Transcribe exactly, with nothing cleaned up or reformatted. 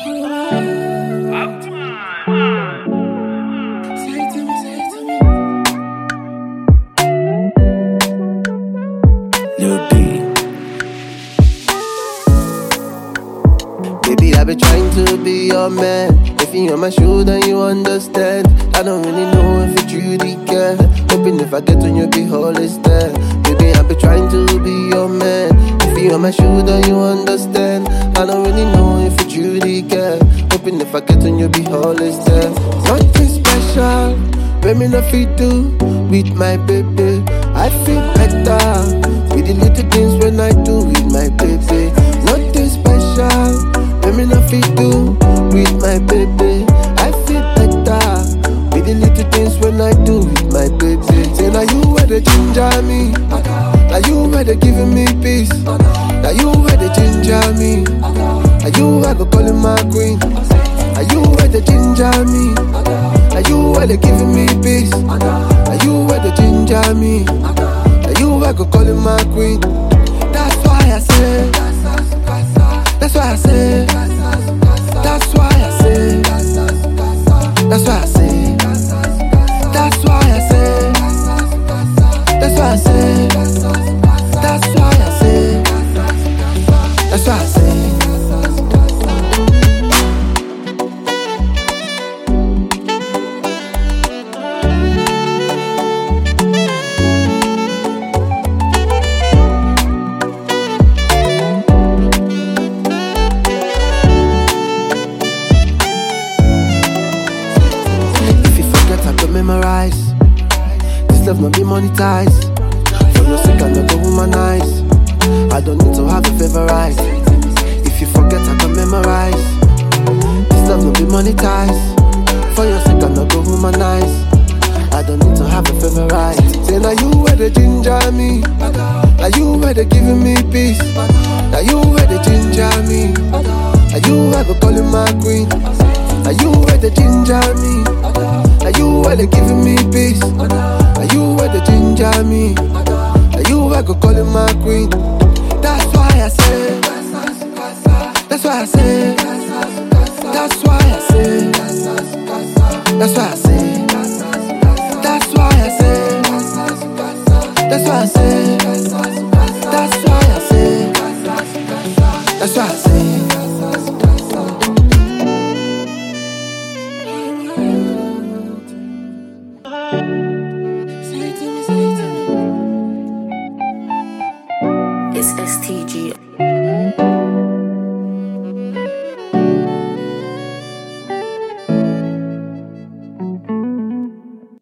Lil B. Baby, I've been trying to be your man. If you on my shoe, then you understand. I don't really know if you truly care. Hoping if I get on you, be always there. Baby, I've been trying to be your man. If you on my shoe, then you understand. I don't really know if you truly care. Hoping if I get on you, be always there. Nothing special, when me not fit do with my baby. I feel better with the little things when I do with my baby. Nothing special, when me not fit do with my baby. I feel better with the little things when I do with my baby. Say now you where the ginger me, now you where they giving me peace, now you where the ginger me, now you where go calling my queen, now you where the ginger me, now you where they giving me peace, now you where the ginger me, now you where go calling my queen. That's why I say, that's why I say, that's why I say, that's why I say, that's why I say, that's why I say, that's why I say, that's why I say. Memorize. This love not be monetized. For your sake I not go humanize. I don't need to have a favorite. If you forget I can memorize. This love not be monetized. For your sake I not go humanize. I don't need to have a favorite. Say now you where the ginger me, now you where they giving me peace, now you where the ginger me, now you where go calling my queen, now you where the ginger me, now you where they giving me peace, now you where the ginger me, now you where go calling my queen. That's why I say, that's why I say, that's why I say, that's why I say, that's why I say, that's why I say, that's why I say, that's why I say. It's S T G.